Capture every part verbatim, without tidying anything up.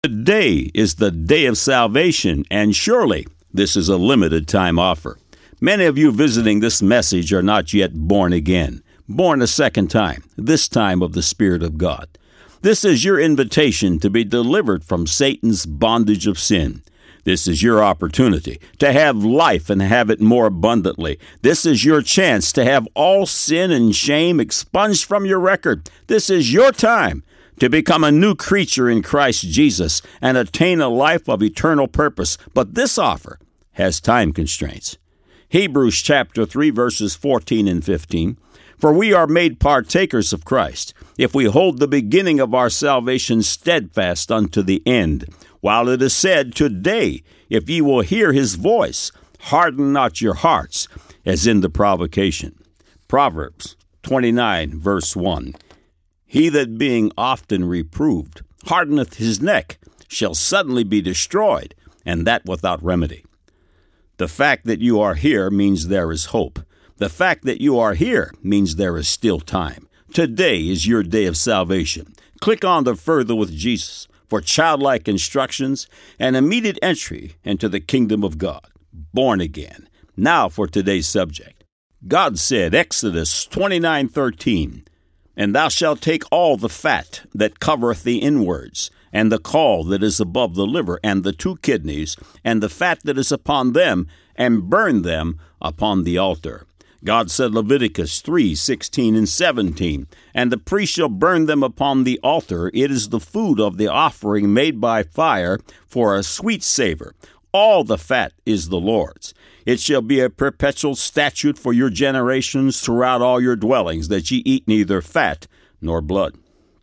Today is the day of salvation, and surely this is a limited time offer. Many of you visiting this message are not yet born again, born a second time, this time of the Spirit of God. This is your invitation to be delivered from Satan's bondage of sin. This is your opportunity to have life and have it more abundantly. This is your chance to have all sin and shame expunged from your record. This is your time to become a new creature in Christ Jesus and attain a life of eternal purpose. But this offer has time constraints. Hebrews chapter three, verses fourteen and fifteen. For we are made partakers of Christ, if we hold the beginning of our salvation steadfast unto the end. While it is said, Today, if ye will hear his voice, harden not your hearts, as in the provocation. Proverbs twenty-nine, verse one. He that being often reproved hardeneth his neck shall suddenly be destroyed, and that without remedy. The fact that you are here means there is hope. The fact that you are here means there is still time. Today is your day of salvation. Click on the Further with Jesus for childlike instructions and immediate entry into the kingdom of God. Born again. Now for today's subject. God said, Exodus twenty-nine thirteen, And thou shalt take all the fat that covereth the inwards, and the caul that is above the liver, and the two kidneys, and the fat that is upon them, and burn them upon the altar. God said, Leviticus three sixteen and seventeen, And the priest shall burn them upon the altar. It is the food of the offering made by fire for a sweet savor. All the fat is the Lord's. It shall be a perpetual statute for your generations throughout all your dwellings, that ye eat neither fat nor blood.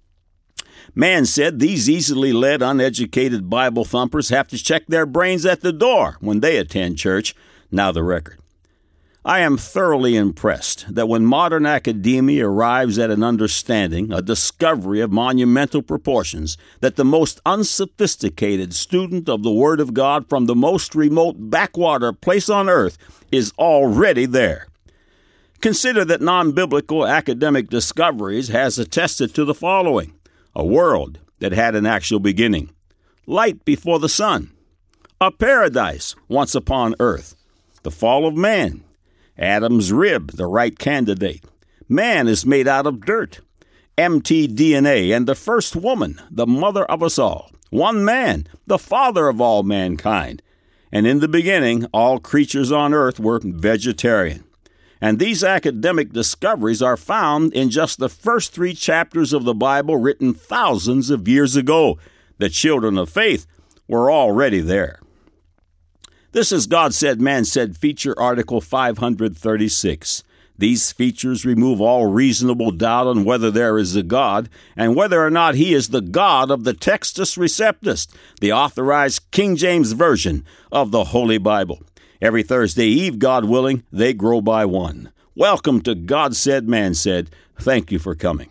Man said these easily led, uneducated Bible thumpers have to check their brains at the door when they attend church. Now the record. I am thoroughly impressed that when modern academia arrives at an understanding, a discovery of monumental proportions, that the most unsophisticated student of the Word of God from the most remote backwater place on earth is already there. Consider that non-biblical academic discoveries has attested to the following: a world that had an actual beginning, light before the sun, a paradise once upon earth, the fall of man, Adam's rib, the right candidate. Man is made out of dirt. M T D N A and the first woman, the mother of us all. One man, the father of all mankind. And in the beginning, all creatures on earth were vegetarian. And these academic discoveries are found in just the first three chapters of the Bible written thousands of years ago. The children of faith were already there. This is God Said, Man Said feature article five hundred thirty-six. These features remove all reasonable doubt on whether there is a God and whether or not he is the God of the Textus Receptus, the authorized King James Version of the Holy Bible. Every Thursday Eve, God willing, they grow by one. Welcome to God Said, Man Said. Thank you for coming.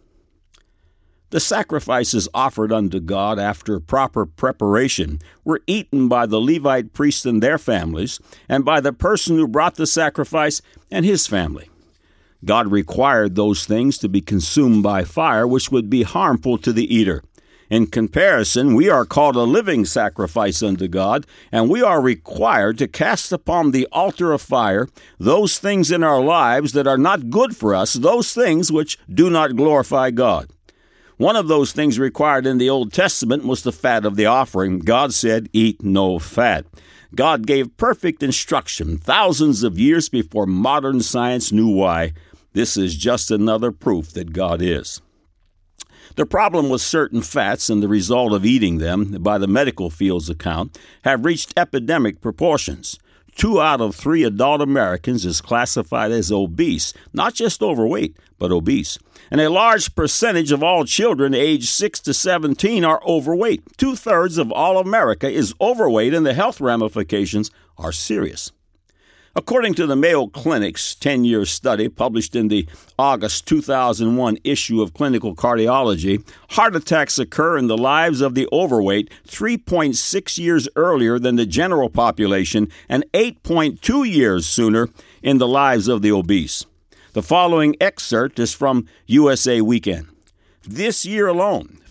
The sacrifices offered unto God after proper preparation were eaten by the Levite priests and their families, and by the person who brought the sacrifice and his family. God required those things to be consumed by fire, which would be harmful to the eater. In comparison, we are called a living sacrifice unto God, and we are required to cast upon the altar of fire those things in our lives that are not good for us, those things which do not glorify God. One of those things required in the Old Testament was the fat of the offering. God said, Eat no fat. God gave perfect instruction thousands of years before modern science knew why. This is just another proof that God is. The problem with certain fats and the result of eating them, by the medical field's account, have reached epidemic proportions. Two out of three adult Americans is classified as obese, not just overweight, but obese. And a large percentage of all children aged six to seventeen are overweight. Two-thirds of all America is overweight, and the health ramifications are serious. According to the Mayo Clinic's ten-year study published in the August two thousand one issue of Clinical Cardiology, heart attacks occur in the lives of the overweight three point six years earlier than the general population and eight point two years sooner in the lives of the obese. The following excerpt is from U S A Weekend. This year alone,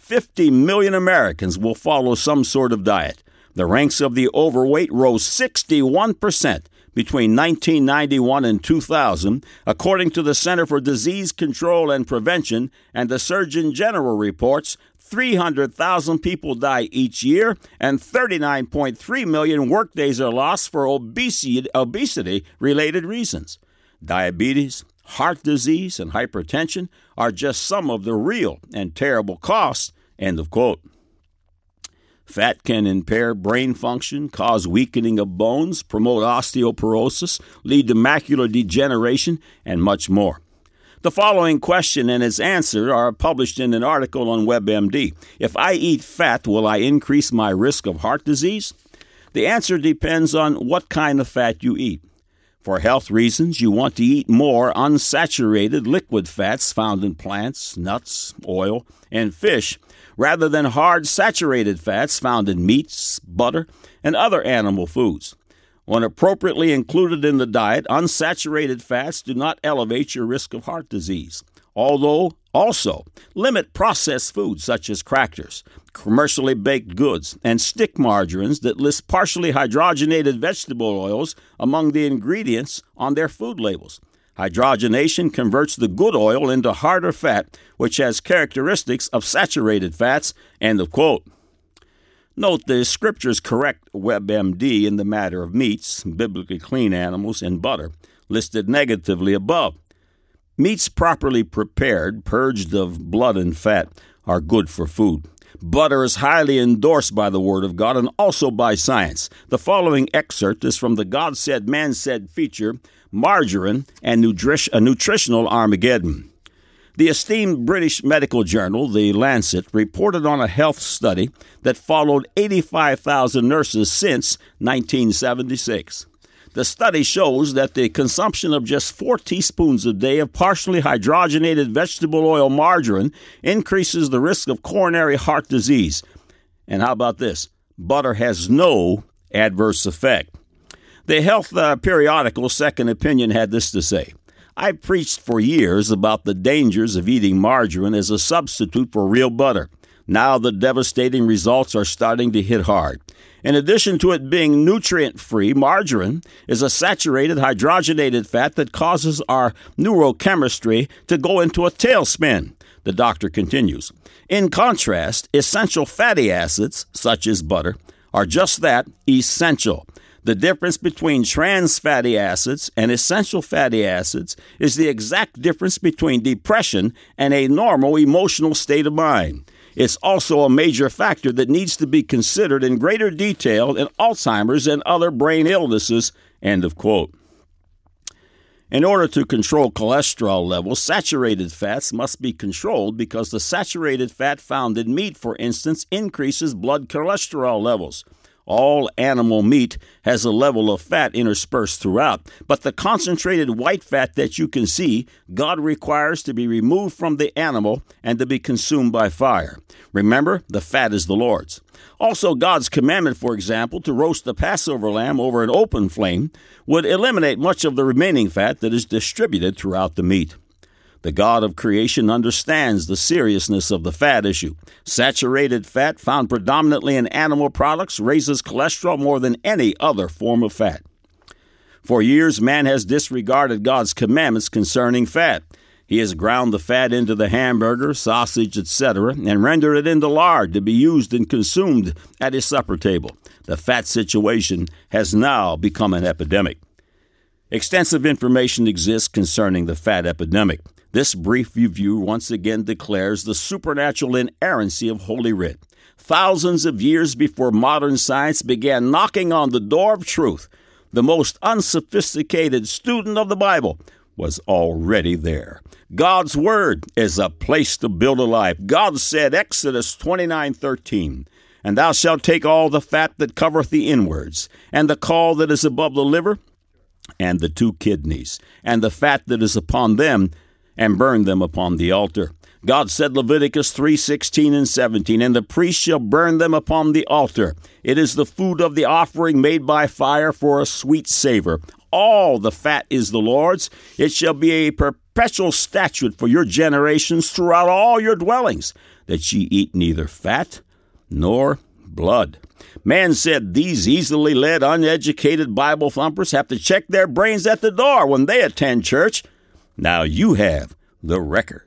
fifty million Americans will follow some sort of diet. The ranks of the overweight rose sixty-one percent between nineteen ninety-one and two thousand, according to the Center for Disease Control and Prevention, and the Surgeon General reports three hundred thousand people die each year, and thirty-nine point three million workdays are lost for obesity, obesity-related reasons. Diabetes, heart disease, and hypertension are just some of the real and terrible costs, end of quote. Fat can impair brain function, cause weakening of bones, promote osteoporosis, lead to macular degeneration, and much more. The following question and its answer are published in an article on WebMD. If I eat fat, will I increase my risk of heart disease? The answer depends on what kind of fat you eat. For health reasons, you want to eat more unsaturated liquid fats found in plants, nuts, oil, and fish, rather than hard saturated fats found in meats, butter, and other animal foods. When appropriately included in the diet, unsaturated fats do not elevate your risk of heart disease. Although, also, limit processed foods such as crackers, commercially baked goods, and stick margarines that list partially hydrogenated vegetable oils among the ingredients on their food labels. Hydrogenation converts the good oil into harder fat, which has characteristics of saturated fats, end of quote. Note the Scriptures correct WebMD in the matter of meats, biblically clean animals, and butter, listed negatively above. Meats properly prepared, purged of blood and fat, are good for food. Butter is highly endorsed by the Word of God and also by science. The following excerpt is from the God Said, Man Said feature, Margarine and Nutri- a Nutritional Armageddon. The esteemed British medical journal, The Lancet, reported on a health study that followed eighty-five thousand nurses since nineteen seventy-six. The study shows that the consumption of just four teaspoons a day of partially hydrogenated vegetable oil margarine increases the risk of coronary heart disease. And how about this? Butter has no adverse effect. The health uh, periodical Second Opinion had this to say. I've preached for years about the dangers of eating margarine as a substitute for real butter. Now the devastating results are starting to hit hard. In addition to it being nutrient-free, margarine is a saturated hydrogenated fat that causes our neurochemistry to go into a tailspin, the doctor continues. In contrast, essential fatty acids, such as butter, are just that, essential. The difference between trans fatty acids and essential fatty acids is the exact difference between depression and a normal emotional state of mind. It's also a major factor that needs to be considered in greater detail in Alzheimer's and other brain illnesses, end of quote. In order to control cholesterol levels, saturated fats must be controlled because the saturated fat found in meat, for instance, increases blood cholesterol levels. All animal meat has a level of fat interspersed throughout, but the concentrated white fat that you can see, God requires to be removed from the animal and to be consumed by fire. Remember, the fat is the Lord's. Also, God's commandment, for example, to roast the Passover lamb over an open flame would eliminate much of the remaining fat that is distributed throughout the meat. The God of creation understands the seriousness of the fat issue. Saturated fat found predominantly in animal products raises cholesterol more than any other form of fat. For years, man has disregarded God's commandments concerning fat. He has ground the fat into the hamburger, sausage, et cetera, and rendered it into lard to be used and consumed at his supper table. The fat situation has now become an epidemic. Extensive information exists concerning the fat epidemic. This brief review once again declares the supernatural inerrancy of Holy Writ. Thousands of years before modern science began knocking on the door of truth, the most unsophisticated student of the Bible was already there. God's Word is a place to build a life. God said, Exodus twenty-nine thirteen, And thou shalt take all the fat that covereth the inwards, and the caul that is above the liver, and the two kidneys, and the fat that is upon them, and burn them upon the altar. God said, Leviticus three sixteen and seventeen, And the priest shall burn them upon the altar. It is the food of the offering made by fire for a sweet savor. All the fat is the Lord's. It shall be a perpetual statute for your generations throughout all your dwellings. that ye eat neither fat nor blood. Man said these easily led, uneducated Bible thumpers have to check their brains at the door when they attend church. Now you have the record.